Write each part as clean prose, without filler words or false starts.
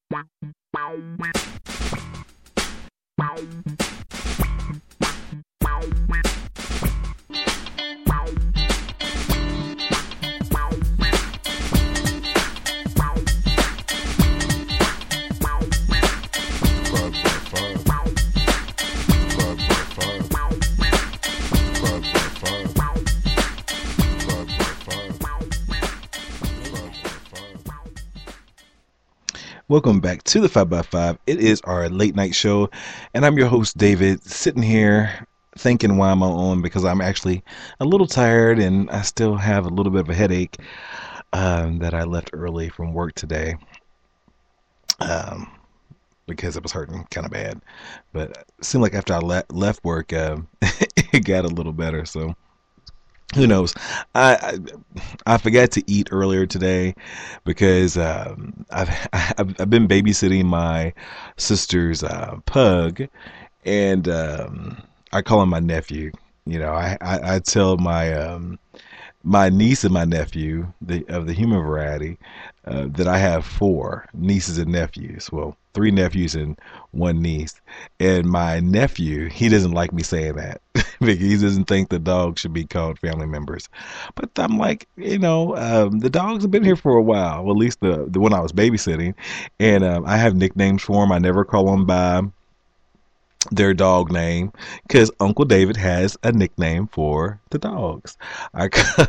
Welcome back to the 5 by 5. It is our late night show, and I'm your host, David, sitting here thinking why am I on because I'm actually a little tired and I still have a little bit of a headache that I left early from work today um, because it was hurting kind of bad. But it seemed like after I left work, it got a little better, so who knows? I forgot to eat earlier today because I've been babysitting my sister's pug, and I call him my nephew. You know, I tell my niece and my nephew of the human variety that I have four nieces and nephews. Well, three nephews and one niece. And my nephew, he doesn't like me saying that because he doesn't think the dogs should be called family members. But I'm like, the dogs have been here for a while. Well, at least the one I was babysitting, and I have nicknames for them. I never call them by their dog name because Uncle David has a nickname for the dogs. I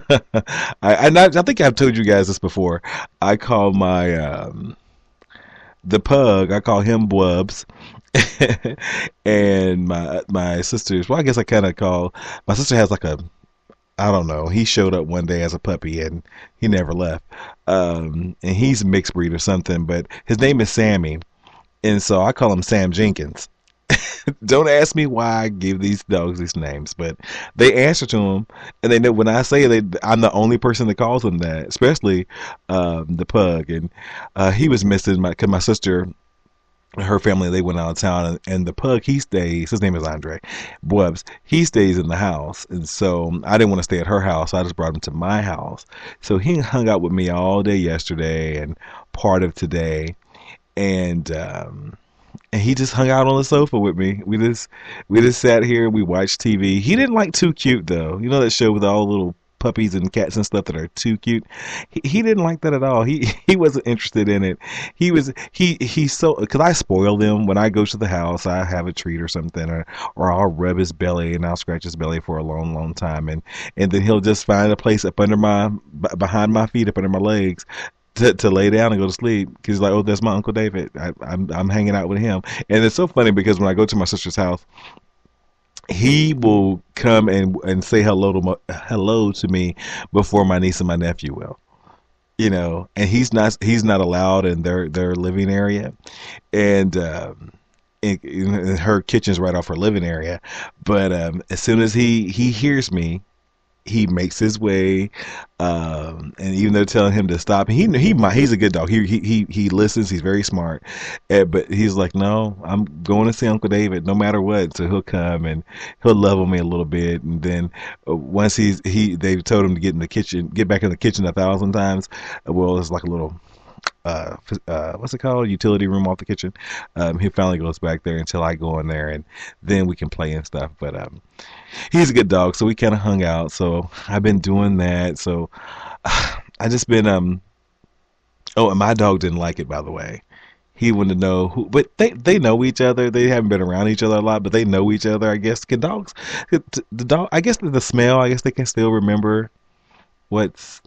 I think I've told you guys this before. I call my the pug, I call him Blubs. And my sister's, well, I guess I kind of call my sister has like a, I don't know, he showed up one day as a puppy and he never left. And he's a mixed breed or something, but his name is Sammy, and so I call him Sam Jenkins. Don't ask me why I give these dogs these names, but they answer to them, and they know when I say I'm the only person that calls them that, especially the pug. And he was missing because my sister, her family, they went out of town, and the pug, he stays. His name is Andre Bubbs. He stays in the house, and so I didn't want to stay at her house. So I just brought him to my house. So he hung out with me all day yesterday and part of today, and he just hung out on the sofa with me. We just sat here. We watched TV. He didn't like Too Cute though. You know that show with all the little puppies and cats and stuff that are too cute. He didn't like that at all. He wasn't interested in it. He's so, because I spoil them when I go to the house. I have a treat or something, or I'll rub his belly and I'll scratch his belly for a long, long time, and then he'll just find a place up under behind my feet, up under my legs, to lay down and go to sleep because he's like, oh, that's my Uncle David. I'm hanging out with him. And it's so funny because when I go to my sister's house, he will come and say hello to me before my niece and my nephew will. And he's not allowed in their living area, and her kitchen's right off her living area. But as soon as he hears me, he makes his way, and even though telling him to stop, he's a good dog. He listens. He's very smart, but he's like, no, I'm going to see Uncle David no matter what. So he'll come and he'll love on me a little bit, and then once they've told him to get back in the kitchen 1,000 times. Well, it's like a little what's it called? Utility room off the kitchen. He finally goes back there until I go in there, and then we can play and stuff. But he's a good dog, so we kind of hung out. So I've been doing that. So I just been oh, and my dog didn't like it, by the way. He wanted to know who, but they know each other. They haven't been around each other a lot, but they know each other, I guess. Can dogs, the dog, I guess the smell, I guess they can still remember what's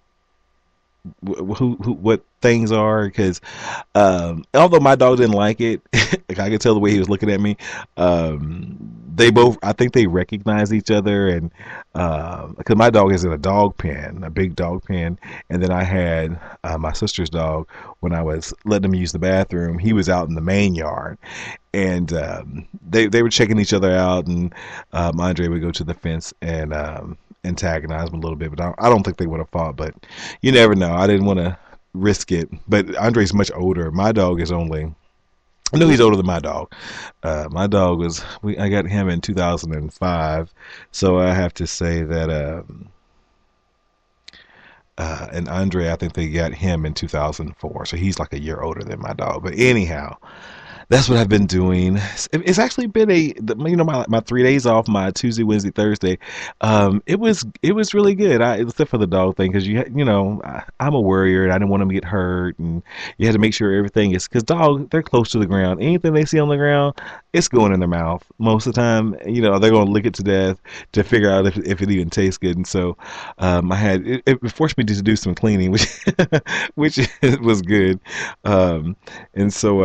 what things are, because although my dog didn't like it, I could tell the way he was looking at me. They both, I think they recognize each other, and because my dog is in a dog pen, a big dog pen, and then I had my sister's dog when I was letting him use the bathroom. He was out in the main yard, and they were checking each other out, and Andre would go to the fence and antagonize him a little bit, but I don't think they would have fought, but you never know. I didn't want to risk it, but Andre's much older. My dog is only, I know he's older than my dog. My dog I got him in 2005, so I have to say that And Andre, I think they got him in 2004, so he's like a year older than my dog. But anyhow, that's what I've been doing. It's actually been my 3 days off, my Tuesday, Wednesday, Thursday. It was really good. Except for the dog thing, because I'm a worrier and I didn't want them to get hurt, and you had to make sure everything is, because dogs, they're close to the ground. Anything they see on the ground, it's going in their mouth most of the time. They're going to lick it to death to figure out if it even tastes good. And so it forced me to do some cleaning, which which was good. And so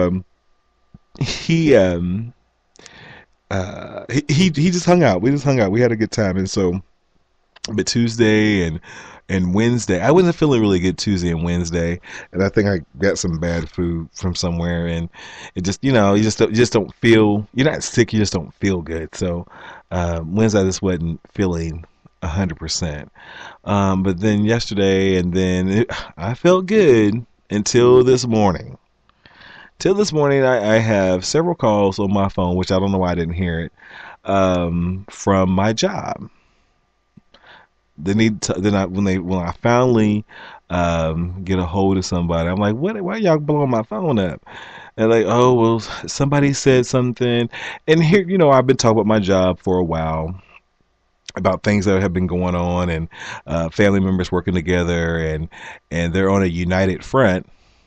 he just hung out. We just hung out. We had a good time. And so, but Tuesday and Wednesday, I wasn't feeling really good Tuesday and Wednesday, and I think I got some bad food from somewhere, and it just, you just don't feel, you're not sick, you just don't feel good. So Wednesday I just wasn't feeling 100%. But then yesterday, and then I felt good until this morning. Till this morning, I have several calls on my phone, which I don't know why I didn't hear it, from my job. They need to, then I when I finally get a hold of somebody, I'm like, what? Why y'all blowing my phone up? And like, oh well, somebody said something, and here, I've been talking about my job for a while, about things that have been going on, and family members working together, and they're on a united front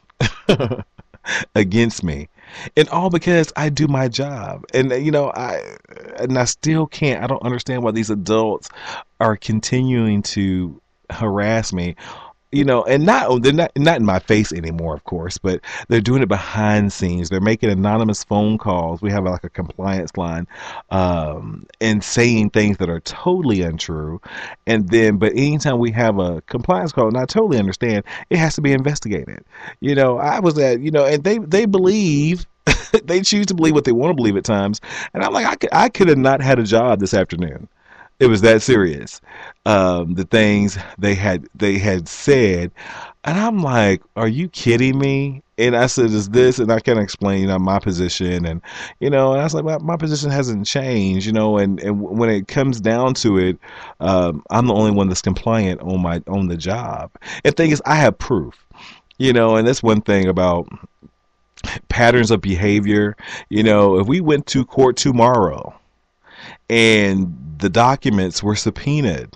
against me, and all because I do my job. And I still can't. I don't understand why these adults are continuing to harass me. And they're not in my face anymore, of course, but they're doing it behind scenes. They're making anonymous phone calls. We have like a compliance line, and saying things that are totally untrue. And then, but anytime we have a compliance call, and I totally understand, it has to be investigated. I was and they believe. They choose to believe what they want to believe at times, and I'm like, I could have not had a job this afternoon. It was that serious. The things they had said, and I'm like, "Are you kidding me?" And I said, "Is this?" And I kind of explained, my position, and I was like, my position hasn't changed, and when it comes down to it, I'm the only one that's compliant on the job. And thing is, I have proof, and that's one thing about patterns of behavior. If we went to court tomorrow and the documents were subpoenaed,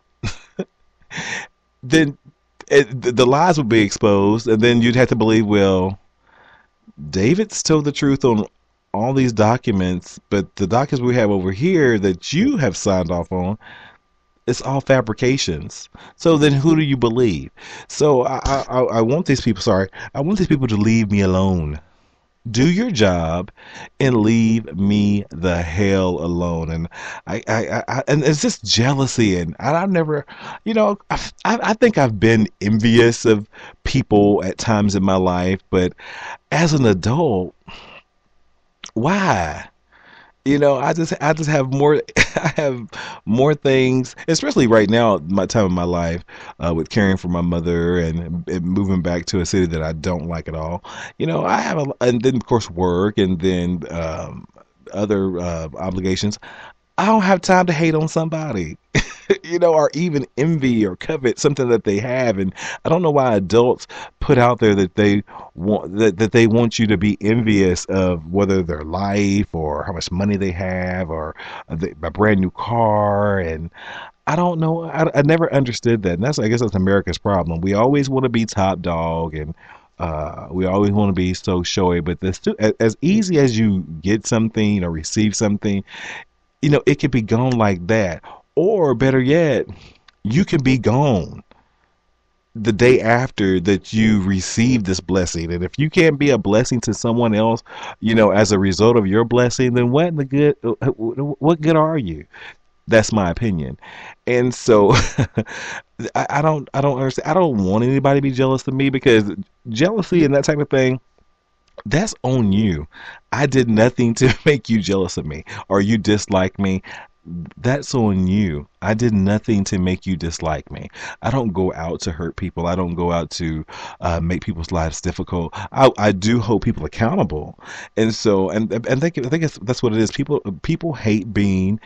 then the lies would be exposed, and then you'd have to believe, well, David's told the truth on all these documents, but the documents we have over here that you have signed off on, it's all fabrications. So then who do you believe? So I want these people, sorry, I want these people to leave me alone. Do your job and leave me the hell alone. And and it's just jealousy, and I've never, I think I've been envious of people at times in my life, but as an adult, why? I just have more. I have more things, especially right now, my time in my life, with caring for my mother, and moving back to a city that I don't like at all. I have and then of course work, and then other obligations. I don't have time to hate on somebody, or even envy or covet something that they have. And I don't know why adults put out there that they that they want you to be envious of whether their life or how much money they have, or a brand new car. And I don't know. I never understood that. And I guess that's America's problem. We always want to be top dog, and we always want to be so showy. But as easy as you get something or receive something, it could be gone like that. Or better yet, you can be gone the day after that you receive this blessing. And if you can't be a blessing to someone else, as a result of your blessing, then what good are you? That's my opinion. And so I don't understand. I don't want anybody to be jealous of me, because jealousy and that type of thing, that's on you. I did nothing to make you jealous of me or you dislike me. That's on you. I did nothing to make you dislike me. I don't go out to hurt people. I don't go out to make people's lives difficult. I do hold people accountable, and so, and I think that's what it is. People hate being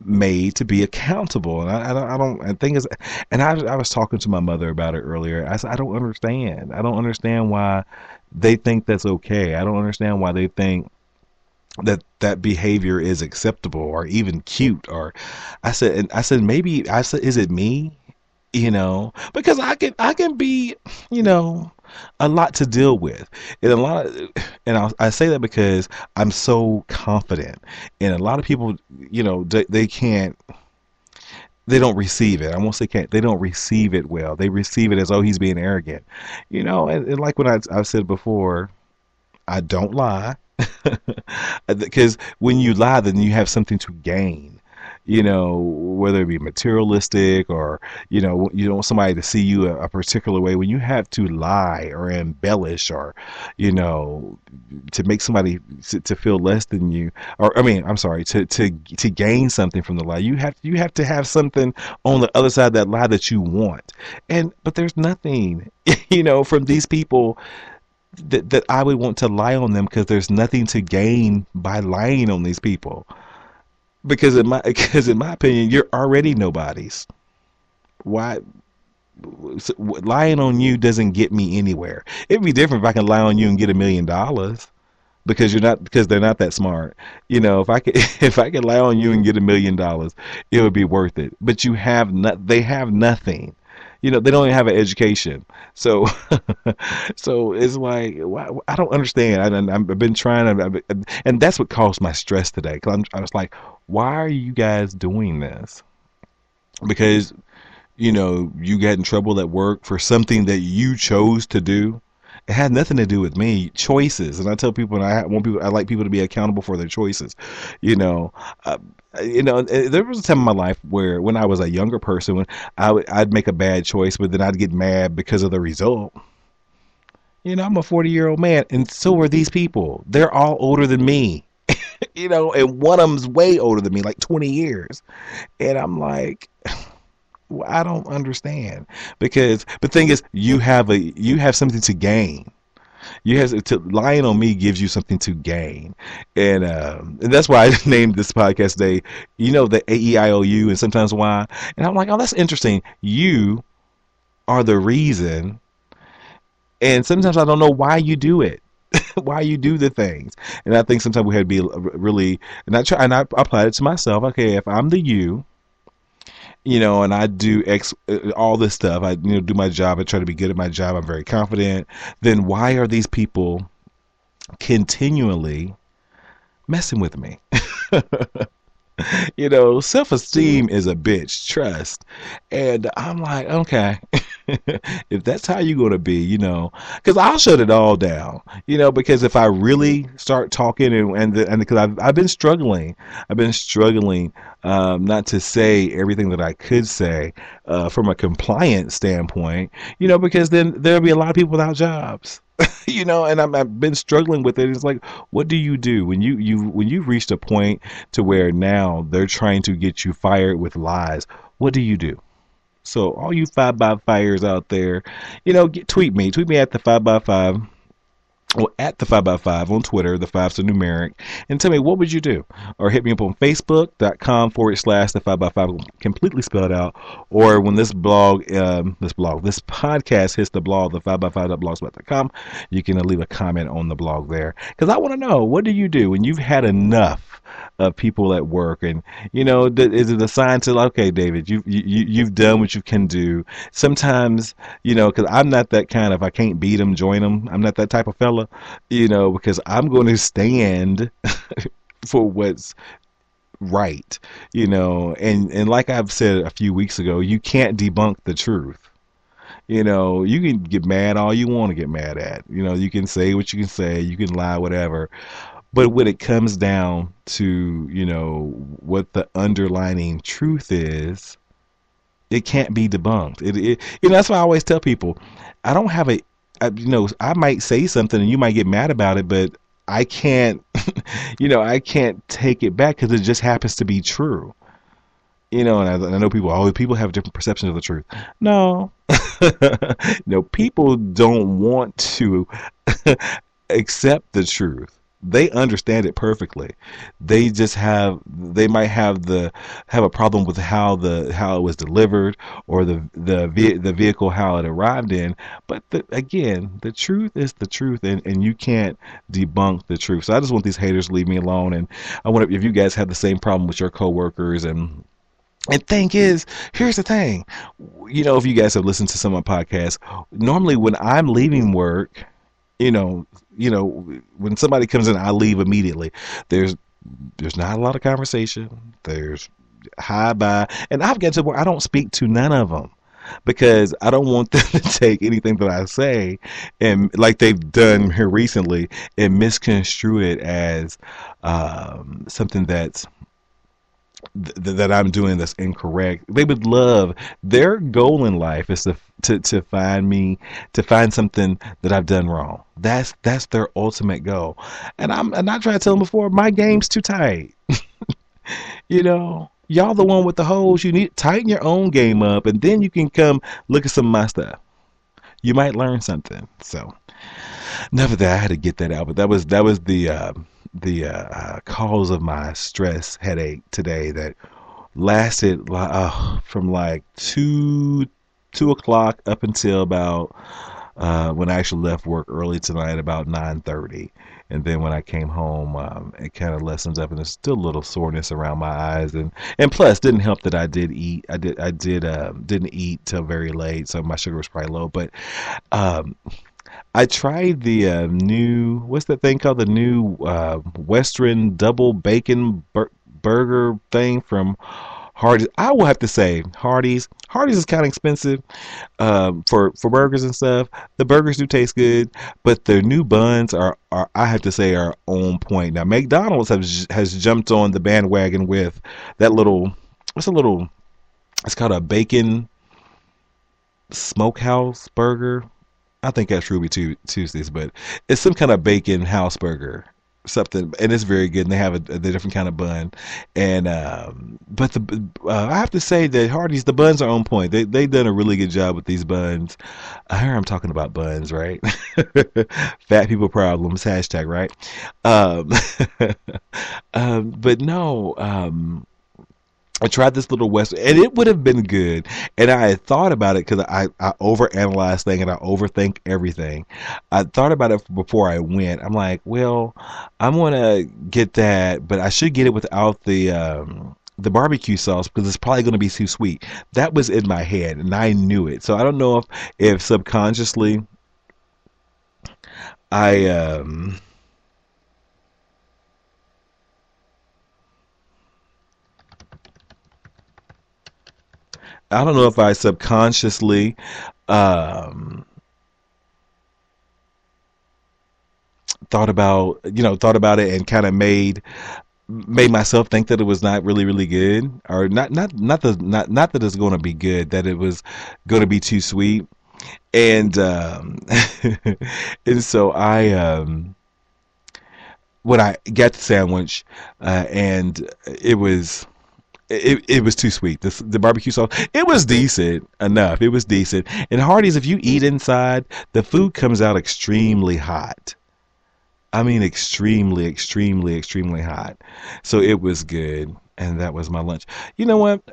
made to be accountable. And I think it's, and I was talking to my mother about it earlier. I said, I don't understand. I don't understand why they think that's okay. I don't understand why they think that behavior is acceptable or even cute. Or I said, maybe, I said, is it me? Because I can be, you know, a lot to deal with, and a lot of, and I say that because I'm so confident, and a lot of people, they can't, they don't receive it. I won't say can't. They don't receive it well. They receive it as, oh, he's being arrogant, and like when I've said before, I don't lie. Because when you lie, then you have something to gain. Whether it be materialistic, or you don't want somebody to see you a particular way. When you have to lie or embellish, or you know to make somebody to feel less than you, or I mean, I'm sorry, to gain something from the lie, you have to have something on the other side of that lie that you want. But there's nothing from these people that I would want to lie on them, because there's nothing to gain by lying on these people. Because in my opinion, you're already nobody's. Why lying on you doesn't get me anywhere? It'd be different if I can lie on you and get $1 million, because they're not that smart. If I could if I could lie on you and get $1 million, it would be worth it. But they have nothing. They don't even have an education. So, so it's like, I don't understand. I've been trying to, and that's what caused my stress today. Because I was like, why are you guys doing this? Because, you got in trouble at work for something that you chose to do. It had nothing to do with me. Choices, and I tell people, and I like people to be accountable for their choices. Uh, there was a time in my life where, when I was a younger person, when I'd make a bad choice, but then I'd get mad because of the result. I'm a 40-year-old man, and so are these people. They're all older than me. And one of them's way older than me, like 20 years. And I'm like, well, I don't understand, because the thing is, you have something to gain. Lying on me gives you something to gain, and that's why I named this podcast today. The AEIOU, and sometimes why. And I'm like, oh, that's interesting. You are the reason, and sometimes I don't know why you do it. Why you do the things. And I think sometimes we had to be really, and I applied it to myself. Okay, if I'm the you, and I do all this stuff. I, do my job. I try to be good at my job. I'm very confident. Then why are these people continually messing with me? Self-esteem is a bitch. Trust. And I'm like, okay, if that's how you're going to be, because I'll shut it all down, because if I really start talking, and because I've been struggling, not to say everything that I could say, from a compliance standpoint, because then there'll be a lot of people without jobs. And I've been struggling with it. It's like, what do you do when you've reached a point to where now they're trying to get you fired with lies? What do you do? So all you 5x5ers out there, tweet me at the 5x5. Or at the 5x5 on Twitter, the 5's a numeric, and tell me, what would you do? Or hit me up on Facebook.com/the 5x5, completely spelled out. Or when this podcast hits the blog, the 5x5.blogspot.com, you can leave a comment on the blog there. Because I want to know, what do you do when you've had enough of people at work? And is it a sign to, okay, David, you've done what you can do? Sometimes, because I'm not that kind of, I can't beat them, join them. I'm not that type of fella, because I'm going to stand for what's right, and like I've said a few weeks ago, you can't debunk the truth. You can get mad all you want to get mad at. You can say what you can say, you can lie, whatever. But when it comes down to, what the underlying truth is, it can't be debunked. That's why I always tell people, I don't have I might say something and you might get mad about it, but I can't, I can't take it back, because it just happens to be true. And I know people have different perceptions of the truth. No, no, people don't want to accept the truth. they understand it perfectly. They might have a problem with how it was delivered, or the vehicle how it arrived in. But again, the truth is the truth, and you can't debunk the truth. So I just want these haters to leave me alone, and I want if you guys have the same problem with your coworkers. And thing is, here's the thing. If you guys have listened to some of my podcasts, normally when I'm leaving work, you know, when somebody comes in, I leave immediately. There's there's not a lot of conversation. There's hi bye, and I've got to where I don't speak to none of them because I don't want them to take anything that I say and like they've done here recently and misconstrue it as something that I'm doing that's incorrect. They would love their goal in life is to find something that I've done wrong. That's their ultimate goal. And I try to tell them before my game's too tight. Y'all the one with the holes. You need to tighten your own game up, and then you can come look at some of my stuff. You might learn something. So enough of that. I had to get that out, but that was the cause of my stress headache today that lasted from like 2 o'clock up until about when I actually left work early tonight about 9:30, and then when I came home, it kind of lessens up, and there's still a little soreness around my eyes, and plus didn't help that I did eat. Didn't eat till very late, so my sugar was probably low, but. I tried the new, what's that thing called? The new Western double bacon burger thing from Hardee's. I will have to say Hardee's. Hardee's is kind of expensive for burgers and stuff. The burgers do taste good, but their new buns are I have to say are on point. Now McDonald's has jumped on the bandwagon with that little. It's called a bacon smokehouse burger. I think that's Ruby Tuesdays, but it's some kind of bacon house burger, something, and it's very good. And they have the different kind of bun, and but I have to say that Hardee's, the buns are on point. They done a really good job with these buns. I hear I'm talking about buns, right? Fat people problems hashtag, right? But no. I tried this little Western, and it would have been good. And I had thought about it because I overanalyze things and I overthink everything. I thought about it before I went. I'm like, well, I'm gonna get that, but I should get it without the barbecue sauce because it's probably gonna be too sweet. That was in my head, and I knew it. So I don't know if subconsciously I. I don't know if I subconsciously um, thought about it and kind of made myself think that it was not really really good, or not that it's going to be good, that it was going to be too sweet, and and so I when I got the sandwich and it was too sweet. The barbecue sauce, it was decent enough. It was decent. And Hardee's, if you eat inside, the food comes out extremely hot. I mean, extremely, extremely, extremely hot. So it was good, and that was my lunch. You know what?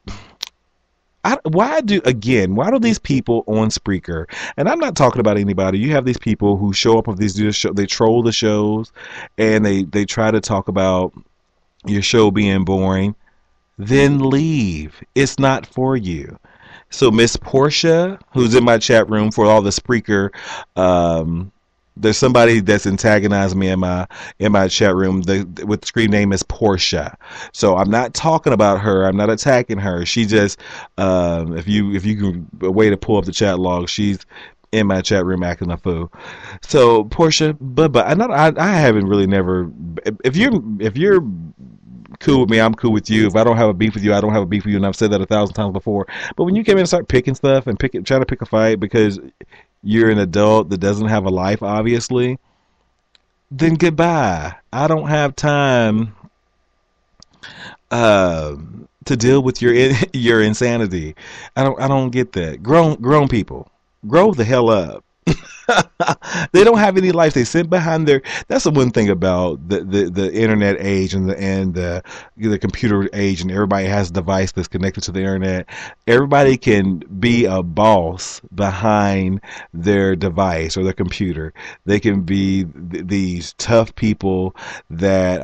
Why do these people on Spreaker, and I'm not talking about anybody, you have these people who show up with they troll the shows, and they try to talk about your show being boring, then leave. It's not for you. So Miss Portia, who's in my chat room for all the Spreaker, there's somebody that's antagonized me in my chat room with the screen name is Portia. So I'm not talking about her. I'm not attacking her. She just if you can a way to pull up the chat log, she's in my chat room acting a fool. So Portia, but I haven't really never. If you're cool with me, I'm cool with you. If I don't have a beef with you, I don't have a beef with you, and I've said that 1,000 times before. But when you come in and start picking stuff and trying to pick a fight because you're an adult that doesn't have a life, obviously, then goodbye. I don't have time to deal with your insanity. I don't get that. Grown people, grow the hell up. They don't have any life. They sit behind their. That's the one thing about the internet age and the computer age, and everybody has a device that's connected to the internet. Everybody can be a boss behind their device or their computer. They can be these tough people that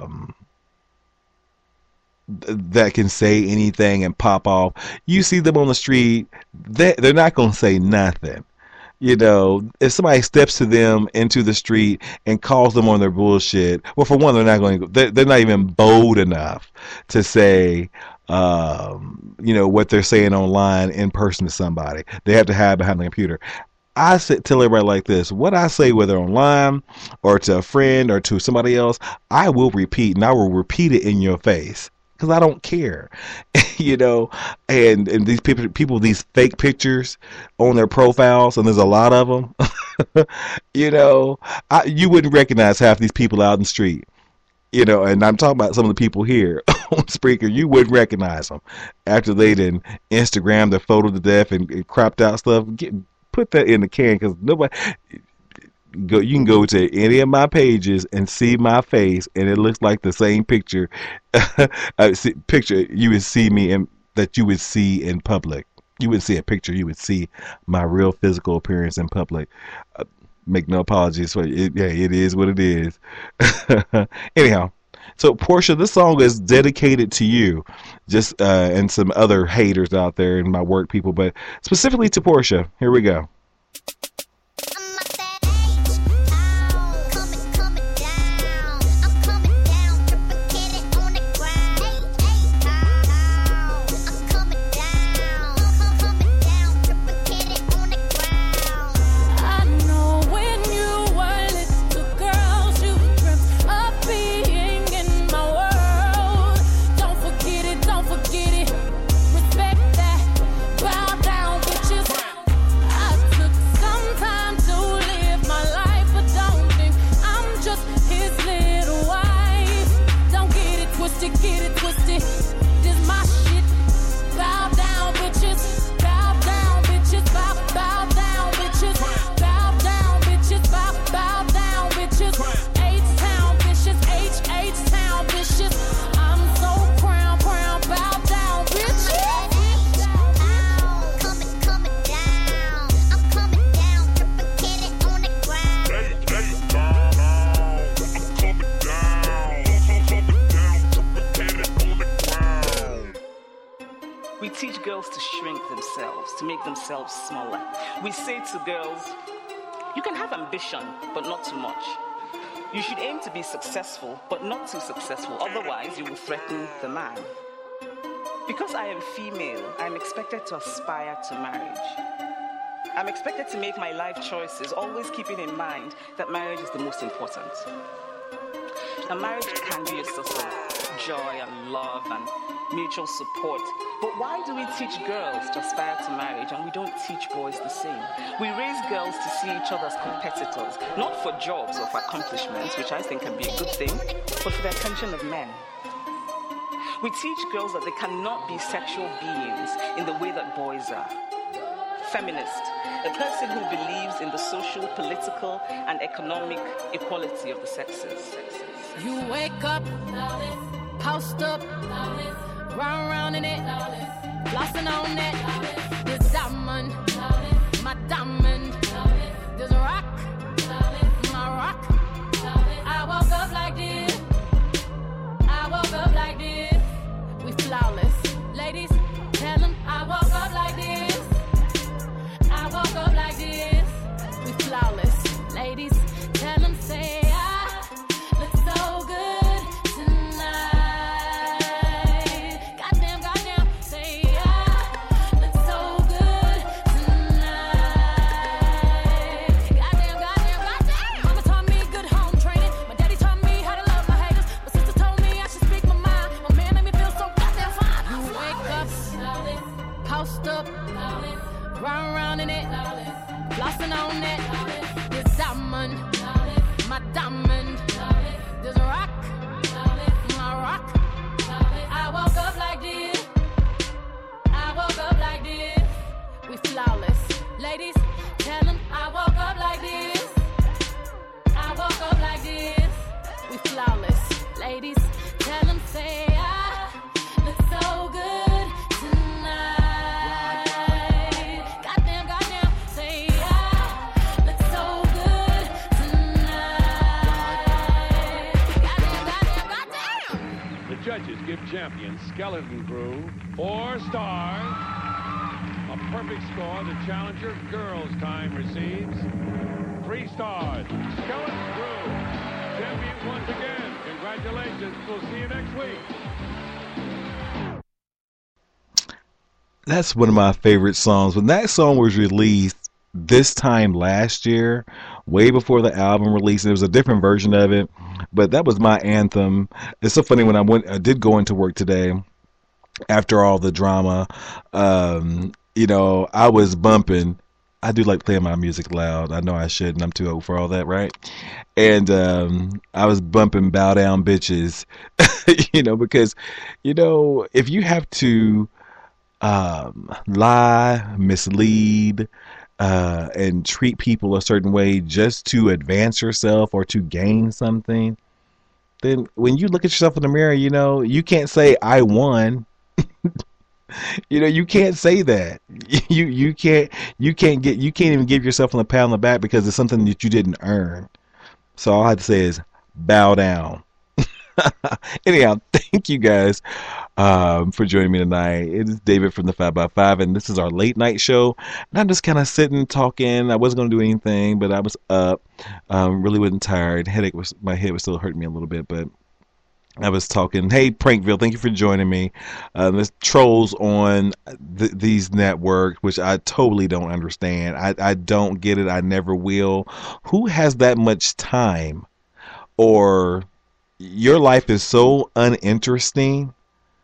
that can say anything and pop off. You see them on the street, they're not going to say nothing. You know, if somebody steps to them into the street and calls them on their bullshit, well, for one, they're not going to. They're not even bold enough to say, what they're saying online in person to somebody. They have to hide behind the computer. Tell everybody like this: what I say, whether online or to a friend or to somebody else, I will repeat, and I will repeat it in your face. Because I don't care, and these people, these fake pictures on their profiles, and there's a lot of them. You wouldn't recognize half these people out in the street. And I'm talking about some of the people here on Spreaker. You wouldn't recognize them after they done Instagram their photo to death and cropped out stuff. Put that in the can, because nobody. You can go to any of my pages and see my face, and it looks like the same picture. Picture you would see me in, that you would see in public. You would see a picture. You would see my real physical appearance in public. Make no apologies for it. Yeah, it is what it is. Anyhow, so Portia, this song is dedicated to you, just and some other haters out there and my work people, but specifically to Portia. Here we go. To make themselves smaller. We say to girls, you can have ambition, but not too much. You should aim to be successful, but not too successful, otherwise you will threaten the man. Because I am female, I am expected to aspire to marriage. I'm expected to make my life choices, always keeping in mind that marriage is the most important. A marriage can be a source of joy and love and mutual support. But why do we teach girls to aspire to marriage and we don't teach boys the same? We raise girls to see each other as competitors, not for jobs or for accomplishments, which I think can be a good thing, but for the attention of men. We teach girls that they cannot be sexual beings in the way that boys are. Feminist, a person who believes in the social, political, and economic equality of the sexes. You wake up, post up, round in it, flossing on it. This diamond, my diamond. This rock, my rock. I woke up like this. I woke up like this. We flawless, ladies. Tell them I woke up like this. I woke up like this. We flawless, ladies. Tell them say I look so good tonight. Goddamn, say I look so good tonight. judges give champion Skeleton Crew 4 stars. A perfect score, the challenger girls' time receives 3 stars. Skeleton Crew, champions once again. Congratulations. We'll see you next week. That's one of my favorite songs. When that song was released this time last year, way before the album release, there was a different version of it, but that was my anthem. It's so funny when I did go into work today after all the drama. I was bumping. I do like playing my music loud. I know I shouldn't. I'm too old for all that, right? And I was bumping "Bow Down Bitches," because if you have to lie, mislead, and treat people a certain way just to advance yourself or to gain something, then when you look at yourself in the mirror, you can't say I won. You can't say that. You can't even give yourself a pat on the back because it's something that you didn't earn. So all I have to say is bow down. Anyhow, thank you guys for joining me tonight. It is David from the 5x5, and this is our late night show. And I'm just kind of sitting, talking. I wasn't going to do anything, but I was up. Really wasn't tired. My head was still hurting me a little bit, but I was talking. Hey, Prankville, thank you for joining me. There's trolls on these networks, which I totally don't understand. I don't get it. I never will. Who has that much time? Or your life is so uninteresting.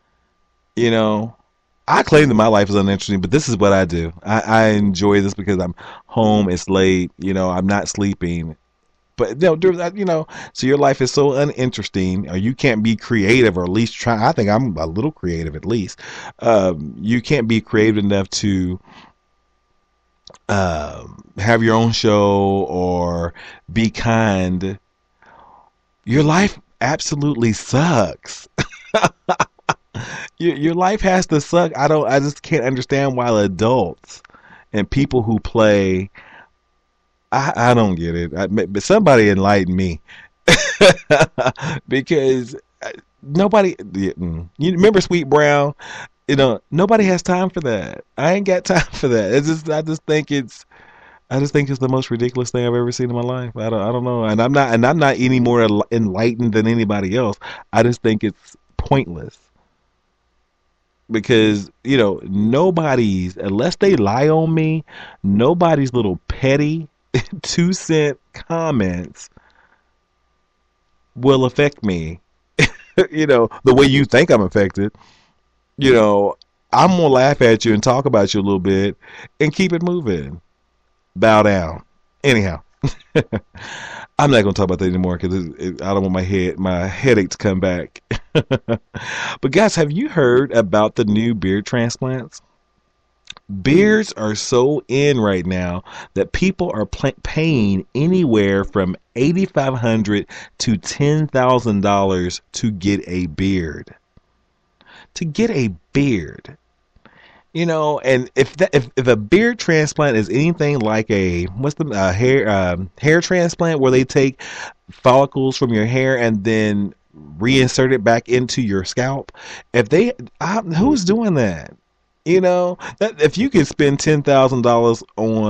I claim that my life is uninteresting, but this is what I do. I enjoy this because I'm home. It's late. I'm not sleeping. But so your life is so uninteresting, or you can't be creative, or at least try. I think I'm a little creative, at least. You can't be creative enough to have your own show or be kind. Your life absolutely sucks. Your life has to suck. I just can't understand why adults and people who play. I don't get it. But somebody enlighten me. Because nobody. You remember Sweet Brown? Nobody has time for that. I ain't got time for that. I just think it's the most ridiculous thing I've ever seen in my life. I don't know. And I'm not any more enlightened than anybody else. I just think it's pointless. Because, nobody's, unless they lie on me, nobody's little petty 2-cent comments will affect me. The way you think I'm affected. I'm gonna laugh at you and talk about you a little bit and keep it moving. Bow down. Anyhow, I'm not gonna talk about that anymore because I don't want my headache to come back. But guys, have you heard about the new beard transplants? Beards are so in right now that people are paying anywhere from $8,500 to $10,000 to get a beard. To get a beard, and if a beard transplant is anything like a hair transplant, where they take follicles from your hair and then reinsert it back into your scalp, who's doing that? That if you can spend $10,000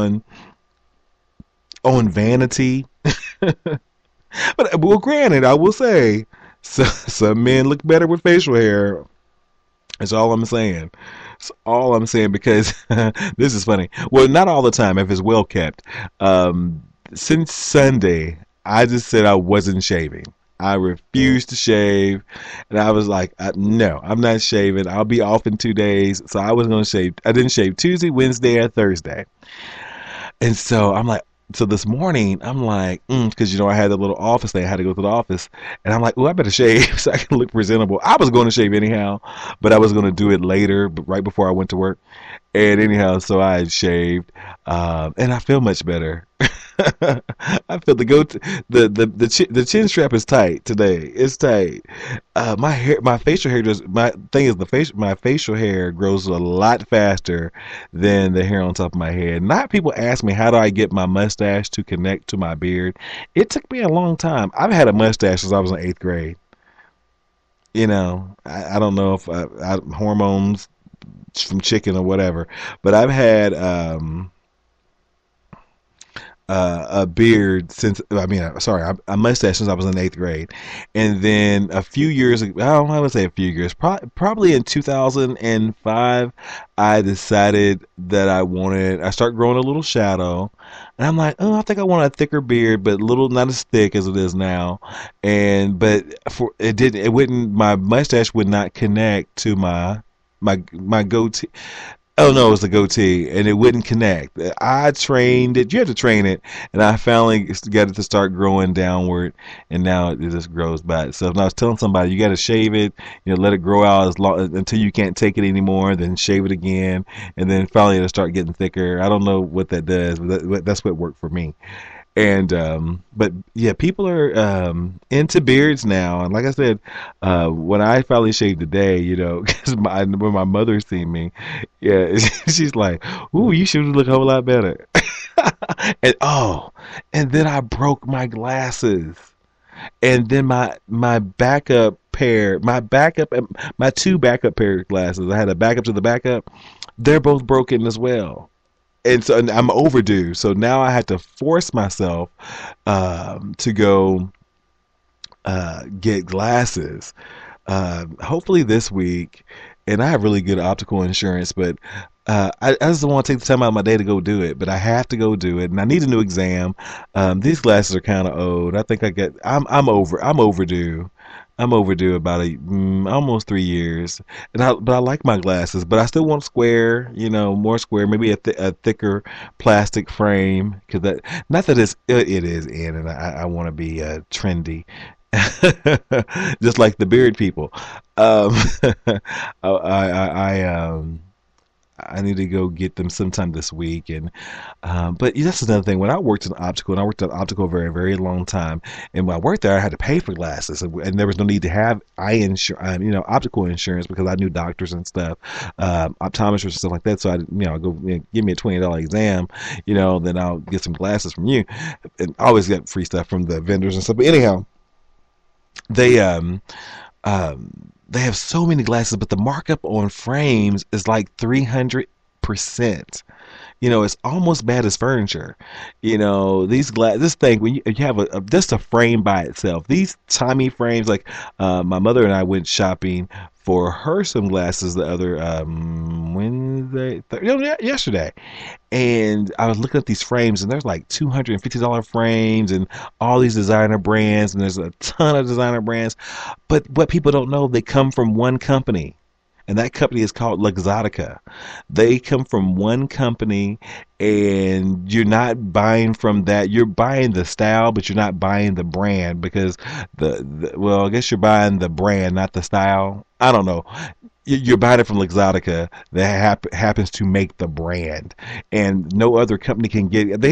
on vanity, but granted, I will say some men look better with facial hair. That's all I'm saying. That's all I'm saying, because this is funny. Well, not all the time if it's well kept. Since Sunday, I just said I wasn't shaving. I refused to shave, and I was like, no, I'm not shaving. I'll be off in 2 days, so I was going to shave. I didn't shave Tuesday, Wednesday, or Thursday. And so I'm like, so this morning, I'm like, because, I had a little office thing. I had to go to the office, and I'm like, I better shave so I can look presentable. I was going to shave anyhow, but I was going to do it later, but right before I went to work. And anyhow, so I had shaved, and I feel much better. I feel the chin strap is tight today. It's tight. My facial hair my facial hair grows a lot faster than the hair on top of my head. Not people ask me how do I get my mustache to connect to my beard. It took me a long time. I've had a mustache since I was in 8th grade. I don't know if hormones from chicken or whatever, but I've had a beard since a mustache since I was in 8th grade, and then a few years ago, I don't know, I would say a few years, probably in 2005, I decided that I started growing a little shadow, and I'm like, oh, I think I want a thicker beard, but not as thick as it is now, but it wouldn't, my mustache would not connect to my goatee. Oh no, it was a goatee, and it wouldn't connect. I trained it. You had to train it, and I finally got it to start growing downward, and now it just grows back. So if I was telling somebody you got to shave it, let it grow out until you can't take it anymore, then shave it again, and then finally it'll start getting thicker. I don't know what that does, but that's what worked for me. And but yeah, people are into beards now, and like I said, when I finally shaved today, because when my mother seen me, yeah, she's like, "Ooh, you should look a whole lot better." and then I broke my glasses, and then my backup pair, my two backup pair of glasses. I had a backup to the backup. They're both broken as well. And I'm overdue. So now I had to force myself to go get glasses. Hopefully this week. And I have really good optical insurance, but I just don't want to take the time out of my day to go do it. But I have to go do it, and I need a new exam. These glasses are kind of old. I think I'm overdue. I'm overdue about almost 3 years, but I like my glasses, but I still want square, more square, maybe a thicker plastic frame, because not that it is in, and I want to be trendy, just like the beard people. Um, I need to go get them sometime this week. And but that's another thing. When I worked in optical, and I worked in optical for a very long time, and when I worked there, I had to pay for glasses, and there was no need to have optical insurance, because I knew doctors and stuff, optometrists and stuff like that. So I go, give me a $20 exam, then I'll get some glasses from you, and I always get free stuff from the vendors and stuff. But anyhow, they they have so many glasses, but the markup on frames is like 300%. It's almost bad as furniture. This thing, when you have just a frame by itself, these Tommy frames, like my mother and I went shopping for her some glasses the other yesterday, and I was looking at these frames, and there's like $250 frames, and all these designer brands, and there's a ton of designer brands, but what people don't know, they come from one company. And that company is called Luxottica. They come from one company, and you're not buying from that. You're buying the style, but you're not buying the brand, because I guess you're buying the brand, not the style. I don't know. You're buying it from Luxottica that happens to make the brand, and no other company can get it.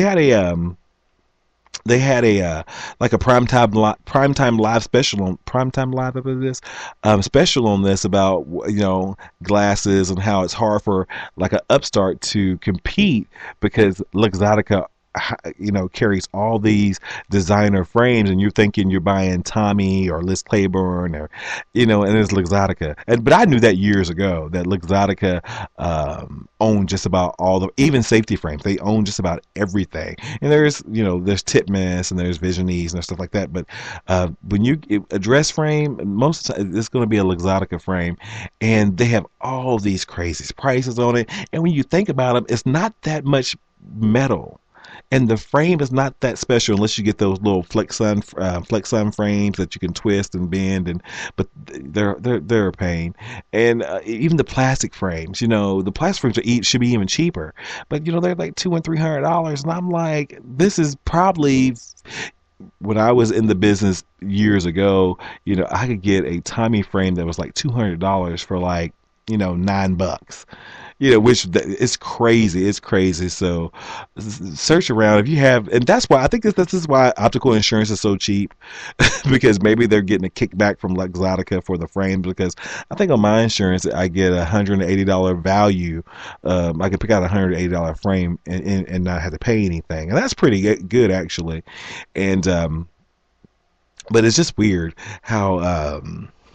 They had a like a primetime live special on primetime live up of this special on this about glasses, and how it's hard for like an upstart to compete, because Luxottica carries all these designer frames, and you're thinking you're buying Tommy or Liz Claiborne, or and it's Luxottica. But I knew that years ago, that Luxottica owned just about even safety frames. They own just about everything. And there's Titmus, and there's Visionese and stuff like that. But when a dress frame, most of the time it's going to be a Luxottica frame, and they have all these crazy prices on it. And when you think about them, it's not that much metal. And the frame is not that special unless you get those little flex sun frames that you can twist and bend, but they're a pain. And even the plastic frames, the plastic frames should be even cheaper, but they're like $200 and $300, and I'm like, this is probably. When I was in the business years ago, I could get a Tommy frame that was like $200 for like $9. Which it's crazy. It's crazy. So search around if you have, and that's why I think this is why optical insurance is so cheap, because maybe they're getting a kickback from Luxottica for the frames. Because I think on my insurance I get $180 value. I can pick out $180 frame and not have to pay anything, and that's pretty good actually. And but it's just weird how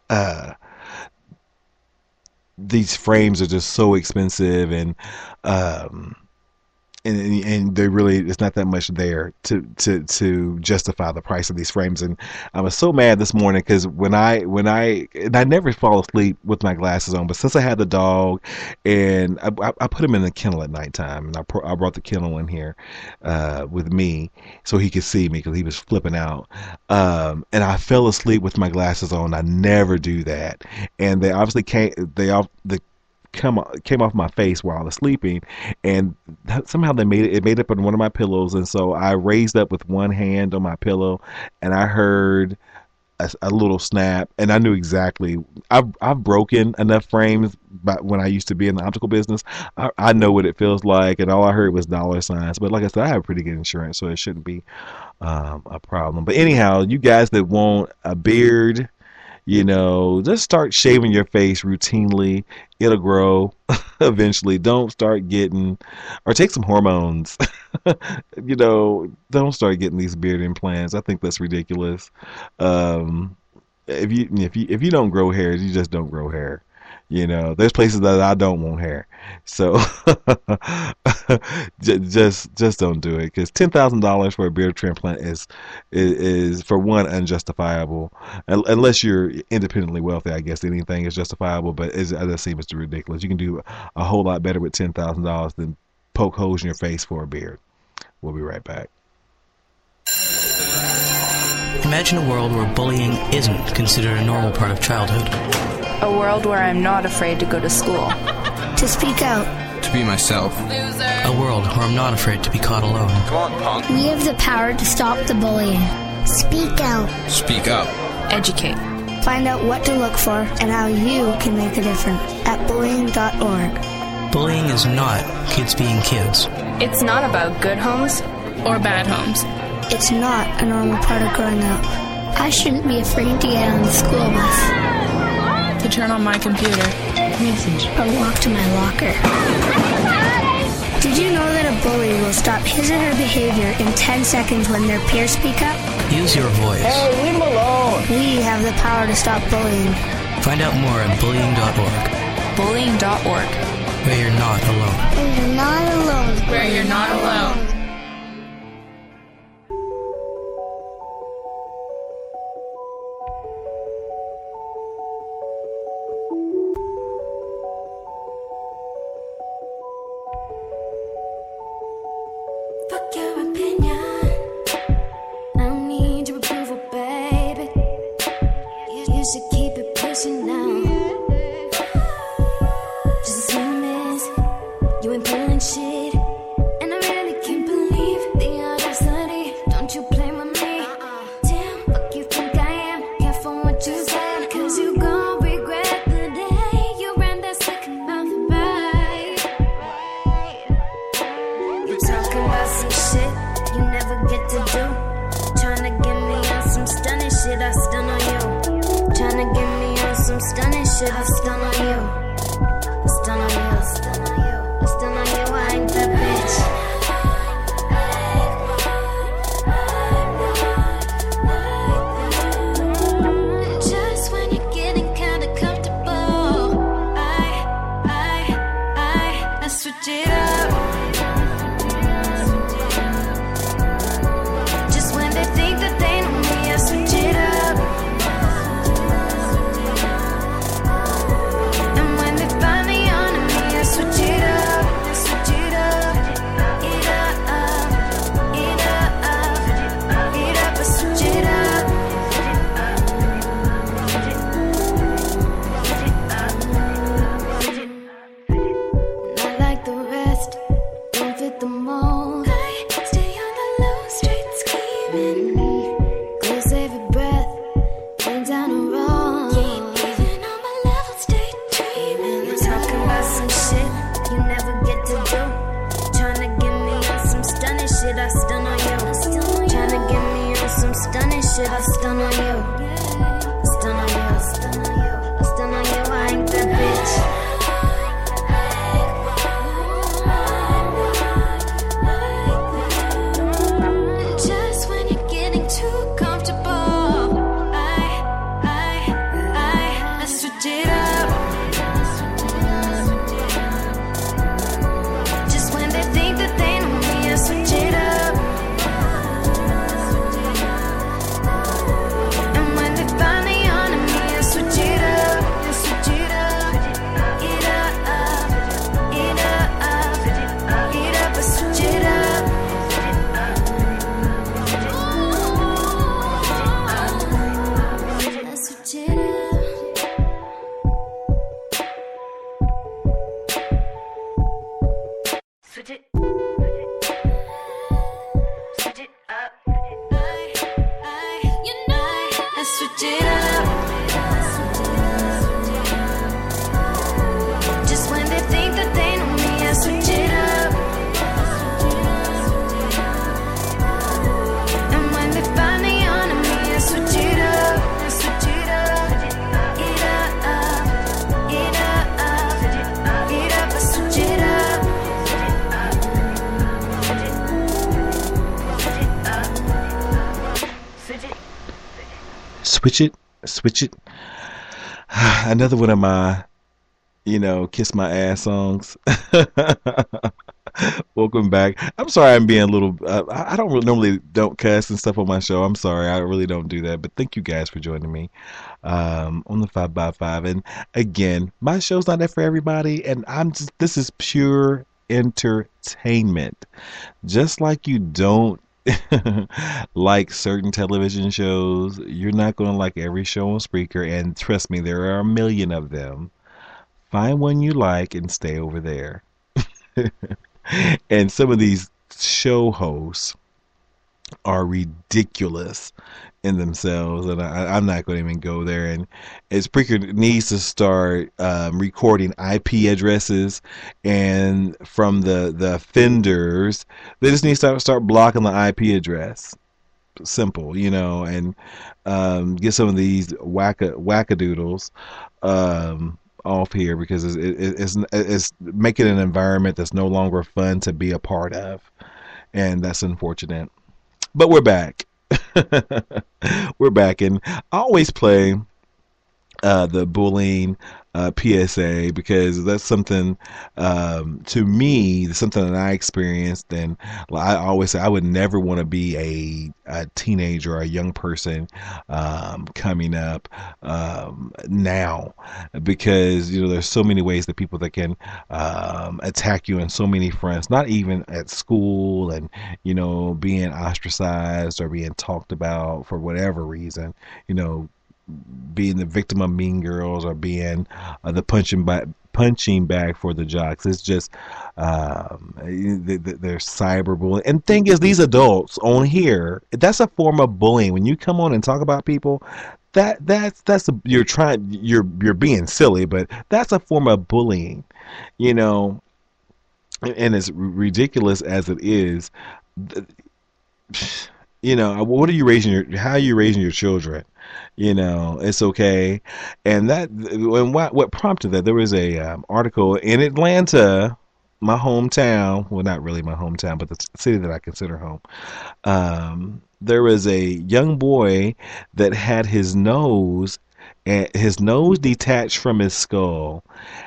these frames are just so expensive, um, and they really, it's not that much there to justify the price of these frames. And I was so mad this morning because when I never fall asleep with my glasses on, but since I had the dog, and I put him in the kennel at nighttime, and I brought the kennel in here with me so he could see me because he was flipping out, and I fell asleep with my glasses on. I never do that, and they obviously came off my face while I was sleeping, and somehow it made up on one of my pillows. And so I raised up with one hand on my pillow, and I heard a little snap, and I knew exactly. I've broken enough frames, but when I used to be in the optical business, I know what it feels like, and all I heard was dollar signs. But like I said, I have pretty good insurance, so it shouldn't be a problem. But anyhow, you guys that want a beard, just start shaving your face routinely. It'll grow eventually. Don't start getting, or take some hormones. Don't start getting these beard implants. I think that's ridiculous. If you don't grow hair, you just don't grow hair. There's places that I don't want hair. So just don't do it, because $10,000 for a beard transplant is for one, unjustifiable. Unless you're independently wealthy, I guess anything is justifiable, but it does seem it's ridiculous. You can do a whole lot better with $10,000 than poke holes in your face for a beard. We'll be right back. Imagine a world where bullying isn't considered a normal part of childhood. A world where I'm not afraid to go to school. To speak out. To be myself. A world where I'm not afraid to be caught alone. Come on, punk. We have the power to stop the bullying. Speak out. Speak up. Educate. Find out what to look for and how you can make a difference at bullying.org. Bullying is not kids being kids. It's not about good homes or bad homes. It's not a normal part of growing up. I shouldn't be afraid to get on the school bus, to turn on my computer, message, or walk to my locker. Did you know that a bully will stop his or her behavior in 10 seconds when their peers speak up? Use your voice. Hey, leave him alone. We have the power to stop bullying. Find out more at bullying.org. Bullying.org. Where you're not alone. Where you're not alone. Where you're not alone. Fuck your opinion. I don't need your approval, baby. You should keep it pushing now. Just assume this, you ain't pulling shit. And I really can't believe the audacity. Don't you play with me. Damn, fuck you think I am. Careful what you say, 'cause you gon' regret the day you ran that second mouth right. You talking about some shit you never get to do. Tryna get me on some stunning shit, I stun on you. Tryna get me on some stunning shit, I stun on you. I stun on you, I stun on you, I stun on you, I ain't that bitch. Just when you're getting kinda comfortable, I switch it up. Just when they think that they know me, I switch it up. And when they find me on me, I switch it up. I switch it up. It up. It up. It up. I switch it up. Not like the rest, don't fit the mold. I stay on the low, straight scheming. Go save your breath, bring down a roll. Keep even on my level, stay dreaming. I'm talking about some shit you never get to do. Tryna get me on some stunning shit, I stun on you. Tryna get me on some stunning shit, I stun on you. I stun on you, I stun on you, I stun on you, I ain't that bitch. Just when you're getting too comfortable, I Switch It. Another one of my, kiss my ass songs. Welcome back. I'm sorry I'm being a little, I don't really, normally don't cuss and stuff on my show. I'm sorry. I really don't do that. But thank you guys for joining me on the 5x5. And again, my show's not there for everybody. And this is pure entertainment. Just like you don't like certain television shows, you're not going to like every show on Spreaker. And trust me, there are a million of them. Find one you like and stay over there. And some of these show hosts are ridiculous in themselves, and I'm not going to even go there. And Spreaker needs to start recording IP addresses, and from the offenders, they just need to start blocking the IP address. Simple, and get some of these wackadoodles off here, because it's making an environment that's no longer fun to be a part of, and that's unfortunate. But we're back. We're back, and I always play the bullying PSA, because that's something, to me, something that I experienced. And I always say I would never want to be a teenager or a young person coming up now, because there's so many ways that people that can attack you on so many fronts, not even at school, and being ostracized or being talked about for whatever reason, being the victim of Mean Girls, or being the punching bag for the jocks. It's just they're cyberbullying. And thing is, these adults on here, that's a form of bullying. When you come on and talk about people, you're being silly, but that's a form of bullying, and as ridiculous as it is, what are you how are you raising your children? It's okay. And what prompted that, there was a article in Atlanta, my hometown. Well, not really my hometown, but the city that I consider home. There was a young boy that had his nose detached from his skull,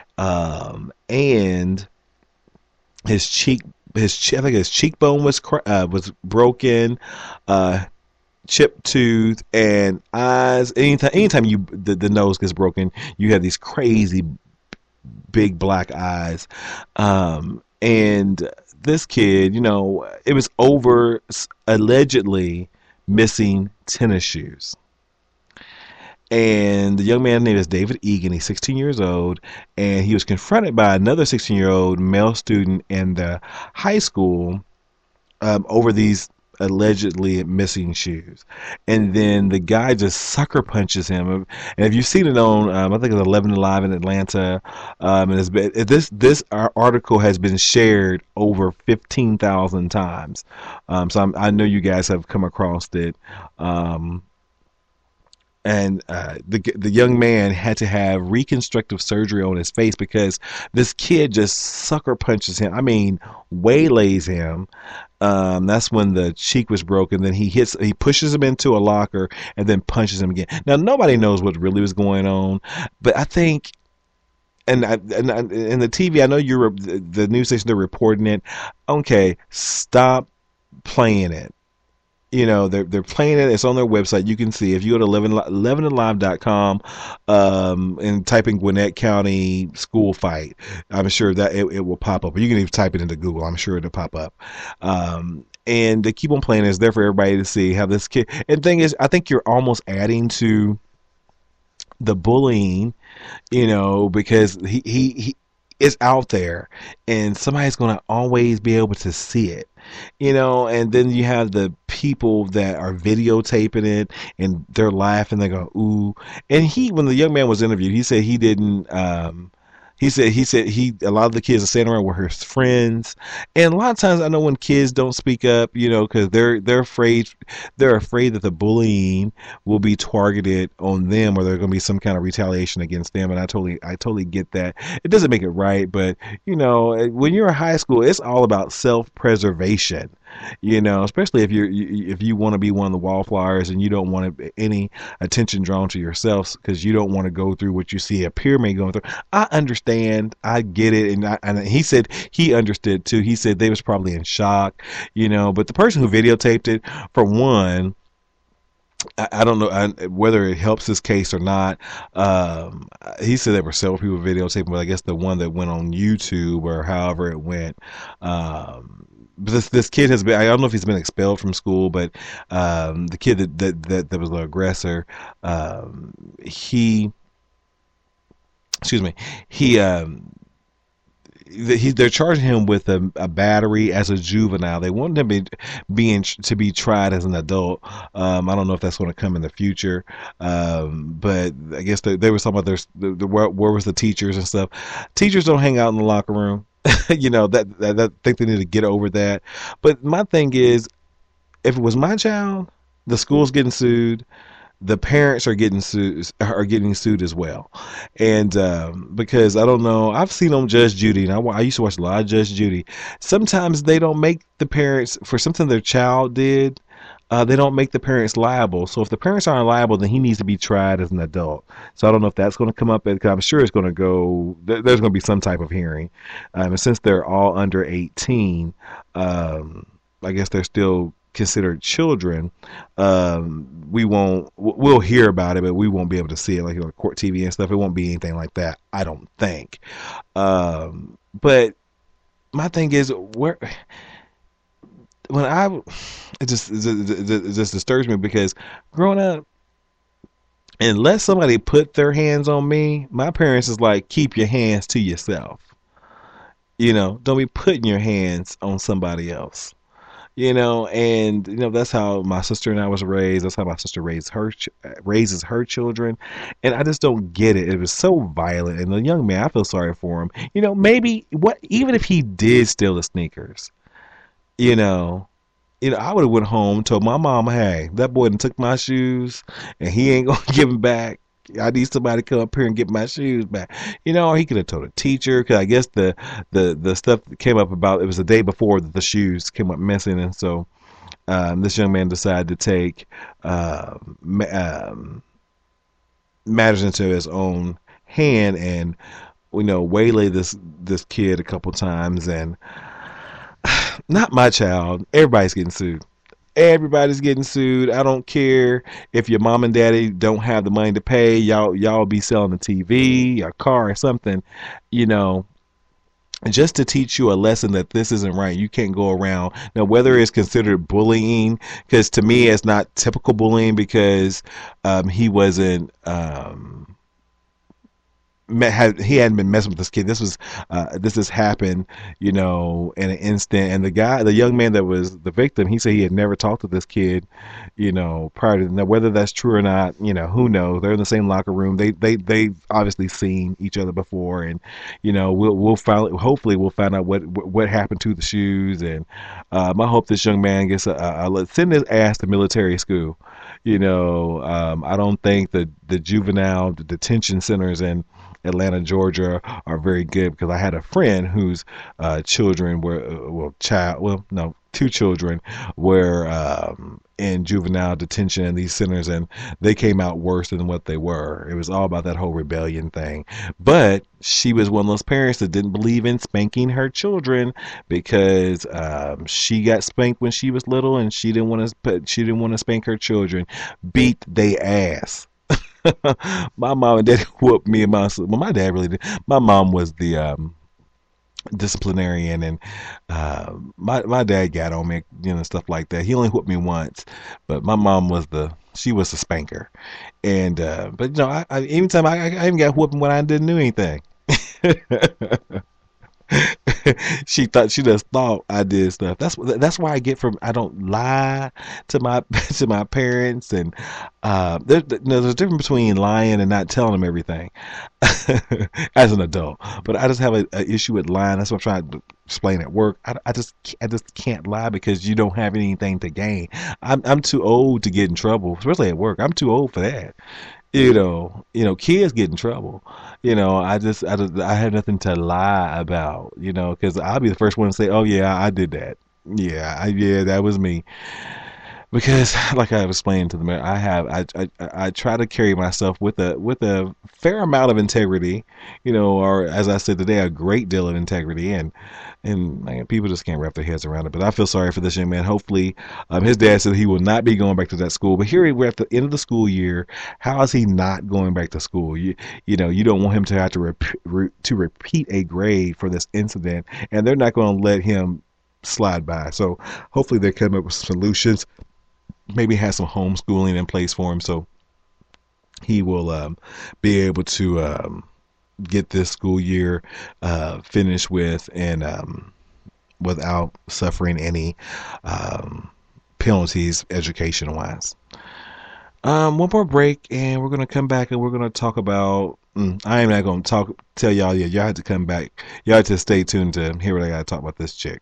and his cheekbone was broken, chipped tooth, and eyes. Anytime the nose gets broken, you have these crazy big black eyes. And this kid, it was over allegedly missing tennis shoes. And the young man's name is David Egan. He's 16 years old, and he was confronted by another 16-year-old male student in the high school over these allegedly missing shoes. And then the guy just sucker punches him. And if you've seen it on, I think it's 11 Alive in Atlanta, and this article has been shared over 15,000 times. So I know you guys have come across it. And the young man had to have reconstructive surgery on his face because this kid just sucker punches him. I mean, waylays him. That's when the cheek was broken. Then he pushes him into a locker and then punches him again. Now, nobody knows what really was going on, but I think, and in the TV, I know the news station, they're reporting it. Okay, stop playing it. They're playing it. It's on their website. You can see, if you go to 11alive.com and type in Gwinnett County school fight, I'm sure that it will pop up. Or you can even type it into Google. I'm sure it'll pop up. And they keep on playing it. It's there for everybody to see how this kid. And the thing is, I think you're almost adding to the bullying, because he is out there, and somebody's going to always be able to see it. And then you have the people that are videotaping it, and they're laughing. They go, ooh. And when the young man was interviewed, he said he didn't, he said a lot of the kids are sitting around with his friends. And a lot of times I know when kids don't speak up, because they're afraid that the bullying will be targeted on them, or there's going to be some kind of retaliation against them. And I totally get that. It doesn't make it right, but when you're in high school, it's all about self-preservation. Especially if you want to be one of the wallflowers and you don't want any attention drawn to yourself because you don't want to go through what you see a pyramid going through. I understand, I get it, and he said he understood too. He said they was probably in shock, but the person who videotaped it, for one, I don't know whether it helps this case or not. He said there were several people videotaping, but I guess the one that went on YouTube or however it went. This kid has been, I don't know if he's been expelled from school, but the kid that was the aggressor, they're charging him with a battery as a juvenile. They want him to be tried as an adult. I don't know if that's going to come in the future, but I guess there was some other. Where was the teachers and stuff? Teachers don't hang out in the locker room. That I think they need to get over that. But my thing is, if it was my child, the school's getting sued. The parents are getting sued as well, and because I don't know, I've seen on Judge Judy, and I used to watch a lot of Judge Judy. Sometimes they don't make the parents for something their child did. They don't make the parents liable. So if the parents aren't liable, then he needs to be tried as an adult. So I don't know if that's going to come up, because I'm sure it's going to go. There's going to be some type of hearing, and since they're all under 18, I guess they're still considered children. We'll hear about it, but we won't be able to see it like on court TV and stuff. It won't be anything like that, I don't think. But my thing is, it just disturbs me, because growing up, unless somebody put their hands on me, my parents is like, keep your hands to yourself. Don't be putting your hands on somebody else. That's how my sister and I was raised. That's how my sister raises her children. And I just don't get it. It was so violent. And the young man, I feel sorry for him. Maybe even if he did steal the sneakers, I would have went home, told my mom, hey, that boy done took my shoes and he ain't going to give them back. I need somebody to come up here and get my shoes back. Or he could have told a teacher, because I guess the stuff that came up about, it was the day before that the shoes came up missing. And so this young man decided to take matters into his own hand and, waylay this kid a couple times. And not my child. Everybody's getting sued. Everybody's getting sued. I don't care if your mom and daddy don't have the money to pay. Y'all be selling a TV, a car, or something, just to teach you a lesson that this isn't right. You can't go around. Now, whether it's considered bullying, because to me it's not typical bullying, because he wasn't he hadn't been messing with this kid. This has happened, in an instant. And the young man that was the victim, he said he had never talked to this kid, prior to. Now, whether that's true or not, who knows? They're in the same locker room. They obviously seen each other before, and hopefully we'll find out what happened to the shoes. And I hope this young man gets send his ass to military school. I don't think the juvenile detention centers in Atlanta, Georgia are very good, because I had a friend whose children were two children were in juvenile detention in these centers, and they came out worse than what they were. It was all about that whole rebellion thing. But she was one of those parents that didn't believe in spanking her children, because she got spanked when she was little, and she didn't want to spank her children. Beat they ass. My mom and daddy whooped me and my sister. Well, my dad really did. My mom was the disciplinarian, and my dad got on me, stuff like that. He only whooped me once, but my mom was the spanker. And but even time I even got whooping when I didn't do anything. She just thought I did stuff. That's why I don't lie to my parents. And there's a difference between lying and not telling them everything as an adult. But I just have an issue with lying. That's what I'm trying to explain at work. I just can't lie, because you don't have anything to gain. I'm too old to get in trouble, especially at work. I'm too old for that. Kids get in trouble. I have nothing to lie about, because I'll be the first one to say, oh yeah, I did that. Yeah, that was me. Because, like I was explaining to the mayor, I try to carry myself with a fair amount of integrity, or as I said today, a great deal of integrity, and man, people just can't wrap their heads around it. But I feel sorry for this young man. Hopefully, his dad said he will not be going back to that school. But here we're at the end of the school year. How is he not going back to school? You don't want him to have to repeat a grade for this incident, and they're not going to let him slide by. So hopefully they come up with solutions. Maybe have some homeschooling in place for him, so he will be able to get this school year finished with and without suffering any penalties education wise. One more break, and we're gonna come back and we're gonna talk about. I am not gonna tell y'all yet. Y'all have to come back. Y'all have to stay tuned to hear what I gotta talk about this chick.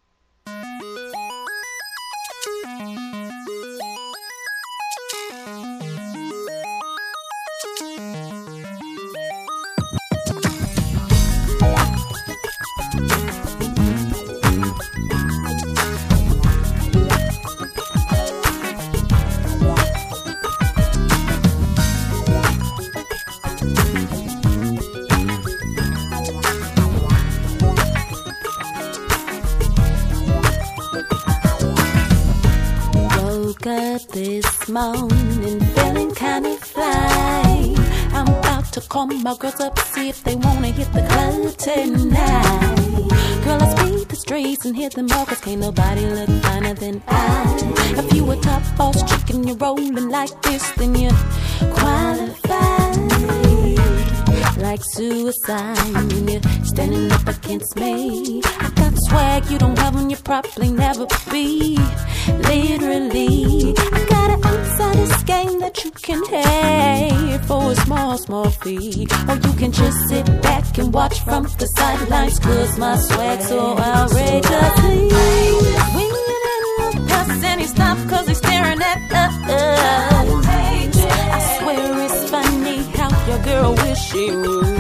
This morning, feeling kind of fly. I'm about to call my girls up, see if they wanna hit the club tonight. Girl, let's beat the streets and hit them all, cause can't nobody look finer than I. If you a top boss chick and you're rolling like this, then you qualify. Like suicide when you're standing up against me. I got swag you don't have and you probably never be. Literally, I got an outsider's game that you can have for a small fee. Or you can just sit back and watch from the sidelines, cause my swag's so outrageously. When you're in the past and he stop cause he's staring at us. I swear it's funny how your girl wish she would.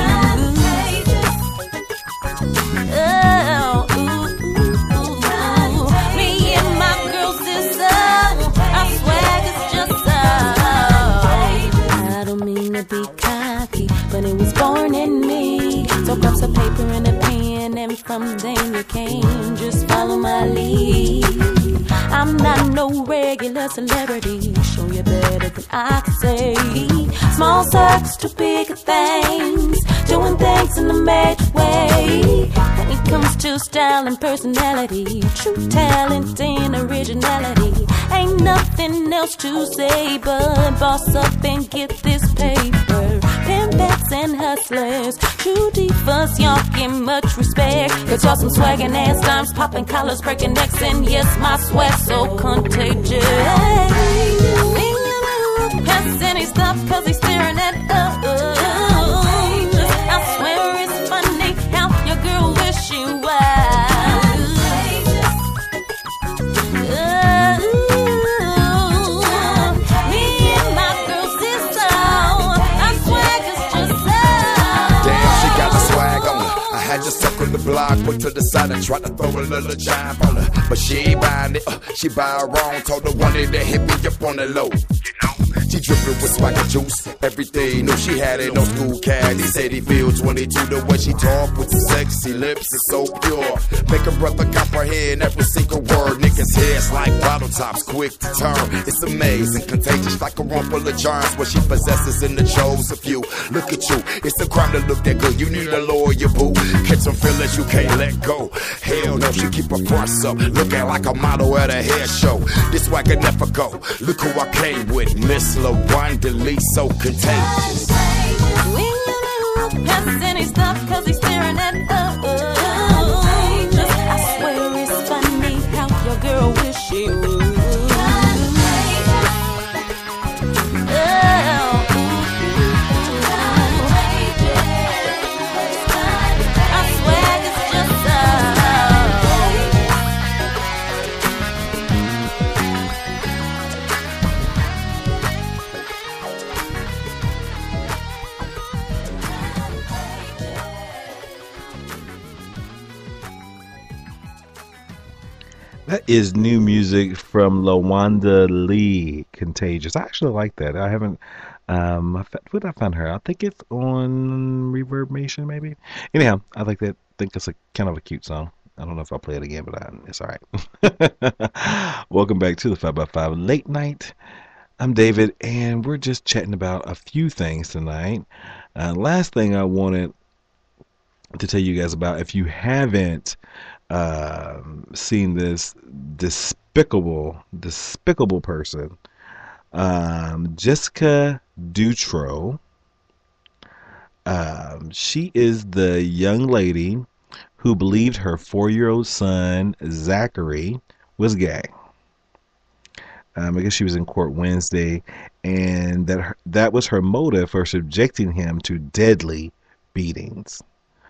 But it was born in me. So grab some paper and a pen, and from then you can just follow my lead. I'm not no regular celebrity, show you better than I can say. Small circles to bigger things, doing things in a major way. When it comes to style and personality, true talent and originality, ain't nothing else to say but boss up and get this paper. Pimpets and hustlers, true divas, y'all get much respect. Cause y'all some swaggin' ass dimes, popping collars, breaking necks, and yes, my swag's so contagious. Pass any stuff cause he's staring at us. I swear it's funny how your girl wish she was. Me and my girl sister, our swag is just so. Damn, she got the swag on her. I had to circle the block, put to the side and try to throw a little jive on her. But she ain't buying it, she buy it wrong. Told her one day to hit me up on the low. She drippin' with swagger juice, everything. Knew she had it, no school cat. He said he feel 22. The way she talk with the sexy lips is so pure. Make a brother comprehend every single word. Niggas' heads like bottle tops, quick to turn. It's amazing, contagious like a room full of germs. What she possesses in the chose of you. Look at you, it's a crime to look that good. You need a lawyer, boo. Catch some feelings you can't let go. Hell no, she keep her fronts up, looking like a model at a hair show. This swagger never go. Look who I came with, Miss LaWanda Lee, so contagious. When you pass any stuff cause he's staring at us. I swear it's funny how your girl wish she would. That is new music from LaWanda Lee, Contagious. I actually like that. I haven't, where did I find her? I think it's on Reverb Nation, maybe. Anyhow, I like that. I think it's a kind of a cute song. I don't know if I'll play it again, but it's all right. Welcome back to the 5x5 Late Night. I'm David, and we're just chatting about a few things tonight. Last thing I wanted to tell you guys about, if you haven't seen this despicable person, Jessica Dutro. She is the young lady who believed her 4-year-old son Zachary was gay. I guess she was in court Wednesday, and that was her motive for subjecting him to deadly beatings.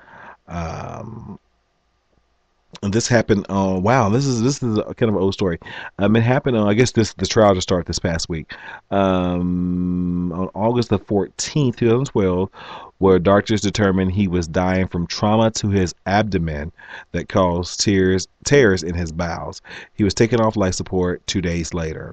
And this happened. Wow, this is a kind of an old story. It happened on, I guess the trial just started this past week. On August the 14th, 2012, where doctors determined he was dying from trauma to his abdomen that caused tears in his bowels. He was taken off life support 2 days later.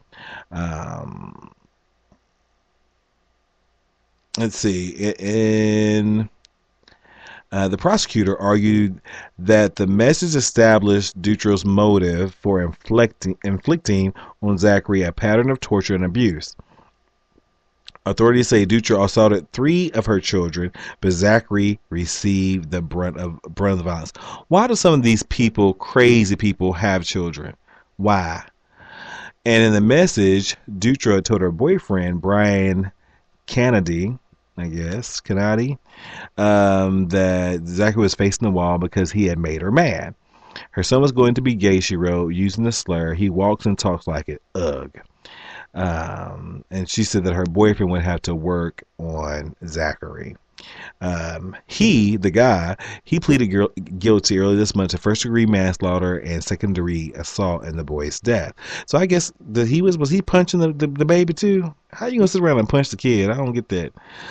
Let's see. The prosecutor argued that the message established Dutro's motive for inflicting on Zachary a pattern of torture and abuse. Authorities say Dutro assaulted 3 of her children, but Zachary received the brunt of the violence. Why do some of these crazy people, have children? Why? And in the message, Dutro told her boyfriend, Brian Kennedy, that Zachary was facing the wall because he had made her mad. Her son was going to be gay, she wrote, using the slur. He walks and talks like it. Ugh. And she said that her boyfriend would have to work on Zachary. The guy pleaded guilty earlier this month to first-degree manslaughter and second-degree assault in the boy's death. So I guess that was he punching the baby too? How you gonna sit around and punch the kid? I don't get that.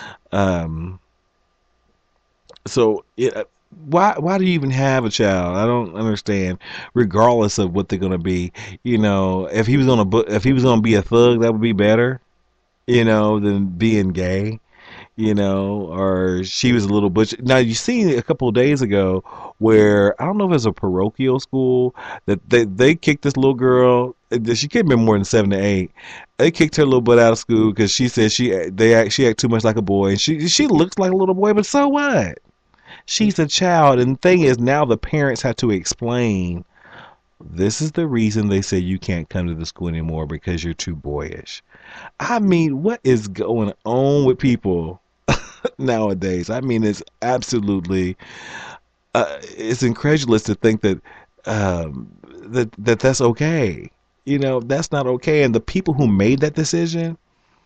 Why do you even have a child? I don't understand. Regardless of what they're gonna be, if he was gonna be a thug, that would be better, than being gay. Or she was a little butch. Now, you seen a couple of days ago where, I don't know if it's a parochial school, that they kicked this little girl. She could have been more than 7 to 8. They kicked her little butt out of school because she said she act too much like a boy. And she looks like a little boy, but so what? She's a child. And the thing is, now the parents have to explain, this is the reason they say you can't come to the school anymore, because you're too boyish. I mean, what is going on with people nowadays? I mean, it's absolutely it's incredulous to think that that's okay. That's not okay. And the people who made that decision,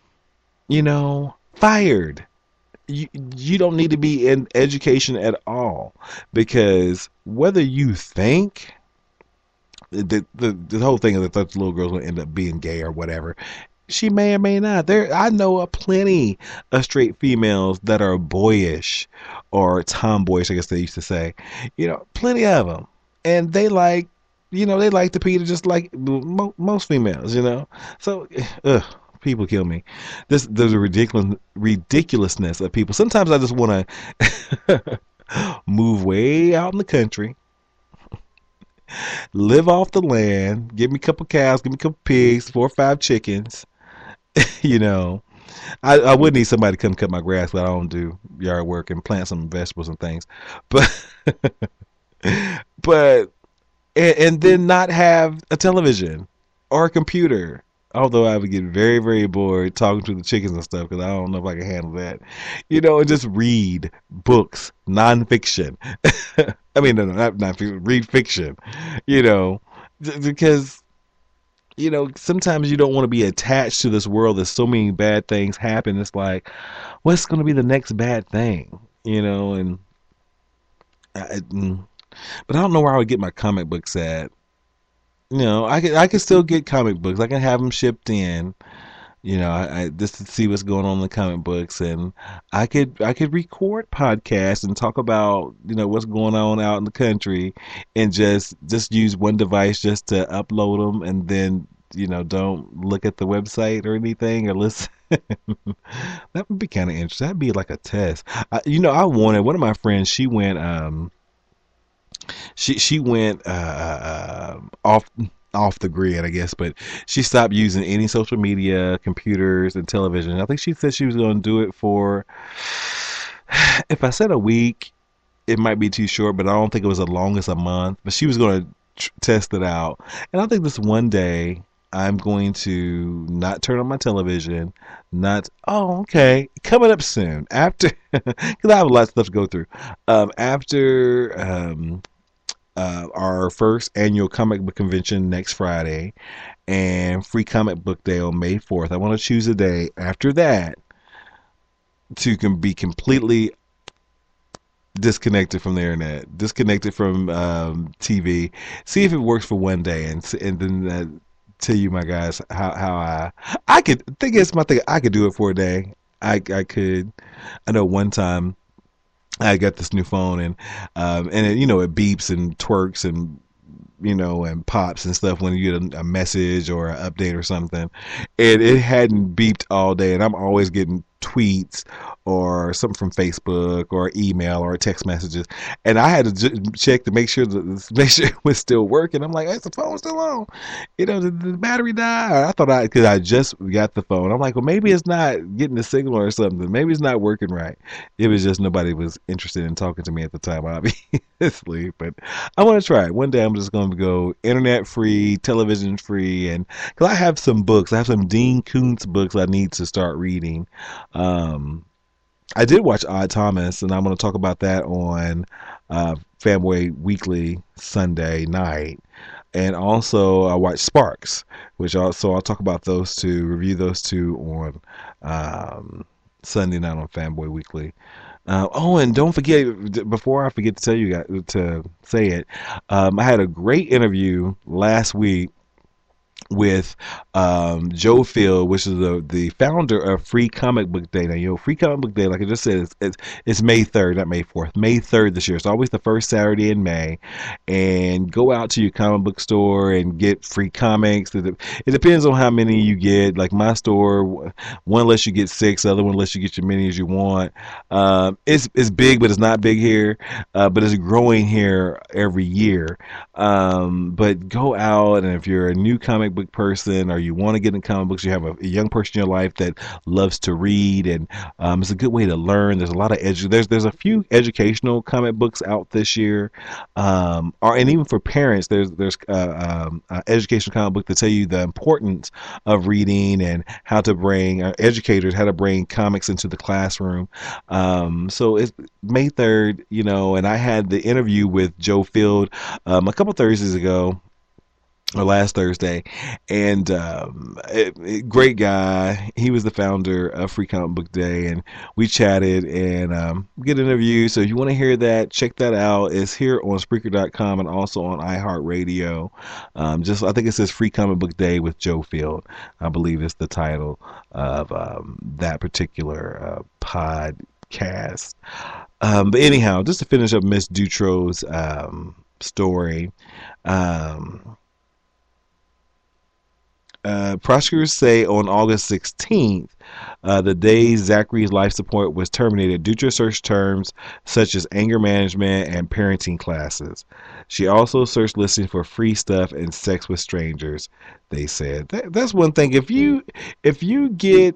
fired. You don't need to be in education at all, because whether you think the whole thing is that the little girl's going to end up being gay or whatever, she may or may not. I know plenty of straight females that are boyish or tomboyish, I guess they used to say. Plenty of them, and they like to Peter just like most females. So, people kill me. There's a ridiculousness of people. Sometimes I just want to move way out in the country, live off the land, give me a couple cows, give me a couple pigs, 4 or 5 chickens. I would need somebody to come cut my grass, but I don't do yard work, and plant some vegetables and things. But and then not have a television or a computer. Although I would get very, very bored talking to the chickens and stuff, because I don't know if I can handle that. And just read books, nonfiction. I mean, no, not nonfiction, read fiction. Because sometimes you don't want to be attached to this world. There's so many bad things happen. It's like, what's going to be the next bad thing? But I don't know where I would get my comic books at. I can still get comic books. I can have them shipped in. I just to see what's going on in the comic books, and I could record podcasts and talk about what's going on out in the country, and just use one device just to upload them, and then don't look at the website or anything or listen. That would be kind of interesting. That'd be like a test. I wanted one of my friends. She went off the grid, I guess, but she stopped using any social media, computers, and television. I think she said she was going to do it for, if I said a week, it might be too short, but I don't think it was as long as a month. But she was going to test it out. And I think this one day I'm going to not turn on my television, coming up soon, after, because I have a lot of stuff to go through, after our first annual comic book convention next Friday and Free Comic Book Day on May 4th. I want to choose a day after that to be completely disconnected from the internet, disconnected from TV, see if it works for one day, and then tell you, my guys, how I could think it's my thing. I could do it for a day. I could. I know one time I got this new phone, and it beeps and twerks and and pops and stuff when you get a message or an update or something. And it hadn't beeped all day, and I'm always getting tweets or something from Facebook or email or text messages, and I had to check to make sure it was still working. I'm like, is the phone still on? Did the battery die? I thought because I just got the phone. I'm like, well, maybe it's not getting the signal or something. Maybe it's not working right. It was just nobody was interested in talking to me at the time, obviously. But I want to try it. One day I'm just going to go internet free, television free, and because I have some books. I have some Dean Koontz books I need to start reading. I did watch Odd Thomas, and I'm going to talk about that on Fanboy Weekly Sunday night. And also I watched Sparks, which also I'll talk about those two, review those two on Sunday night on Fanboy Weekly. And don't forget, before I forget to tell you guys to say it, I had a great interview last week with Joe Field, which is the founder of Free Comic Book Day. Now, Free Comic Book Day, like I just said, it's May 3rd, not May 4th, May 3rd this year. It's always the first Saturday in May. And go out to your comic book store and get free comics. It depends on how many you get. Like my store, one lets you get 6, the other one lets you get as many as you want. It's big, but it's not big here. But it's growing here every year. But go out, and if you're a new comic book person or you want to get in comic books, you have a young person in your life that loves to read, and it's a good way to learn. There's a lot of there's a few educational comic books out this year, and even for parents, there's educational comic book to tell you the importance of reading and how to bring educators how to bring comics into the classroom. So it's May 3rd, and I had the interview with Joe Field a couple Thursdays ago, or last Thursday, and great guy. He was the founder of Free Comic Book Day, and we chatted and get an interview. So if you want to hear that, check that out. It's here on Spreaker.com and also on iHeartRadio. I think it says Free Comic Book Day with Joe Field. I believe it's the title of that particular podcast. But anyhow, just to finish up Miss Dutro's story. Prosecutors say on August 16th, the day Zachary's life support was terminated, Dutra searched terms such as anger management and parenting classes. She also searched listings for free stuff and sex with strangers, they said. That's one thing. If you get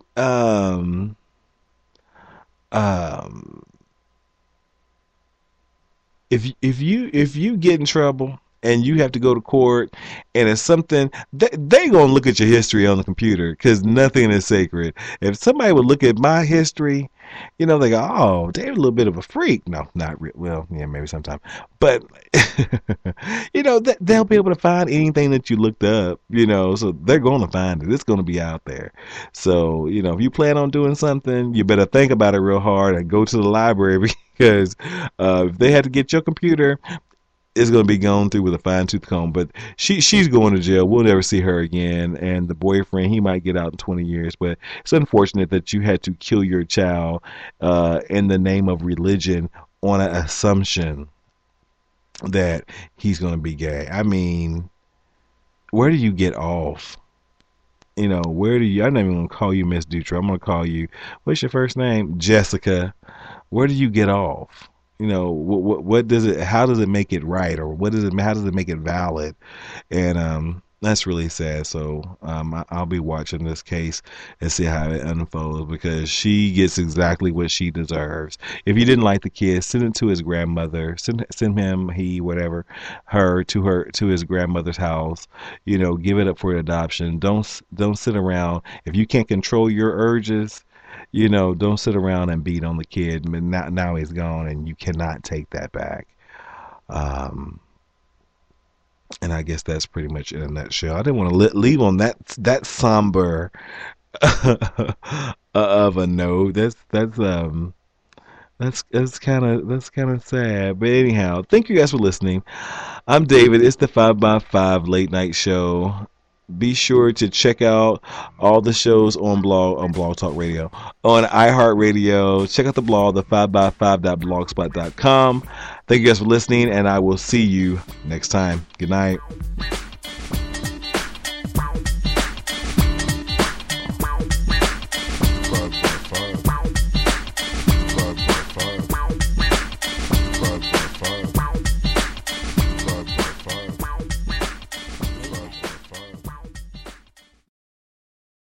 if you get in trouble and you have to go to court, and it's something, they gonna look at your history on the computer, because nothing is sacred. If somebody would look at my history, they go, oh, they're a little bit of a freak. No, not real. Well, yeah, maybe sometime. But, they'll be able to find anything that you looked up, so they're going to find it. It's going to be out there. So, if you plan on doing something, you better think about it real hard and go to the library, because if they had to get your computer, is going to be gone through with a fine-tooth comb. But she's going to jail. We'll never see her again. And the boyfriend, he might get out in 20 years. But it's unfortunate that you had to kill your child in the name of religion on an assumption that he's going to be gay. I mean, where do you get off? You know, where do you, I'm not even going to call you Miss Dutra. I'm going to call you, what's your first name? Jessica. Where do you get off? You know, what does it, how does it make it right? Or what does it, how does it make it valid? And that's really sad. So I'll be watching this case and see how it unfolds, because she gets exactly what she deserves. If you didn't like the kid, send it to his grandmother. Send him, he, whatever, her to his grandmother's house. You know, give it up for adoption. Don't sit around. If you can't control your urges, you know, don't sit around and beat on the kid. Now he's gone, and you cannot take that back. And I guess that's pretty much in a nutshell. I didn't want to leave on that somber of a note. That's kind of sad. But anyhow, thank you guys for listening. I'm David. It's the 5x5 Late Night Show. Be sure to check out all the shows on Blog Talk Radio, on iHeartRadio. Check out the blog, the 5x5.blogspot.com. Thank you guys for listening, and I will see you next time. Good night.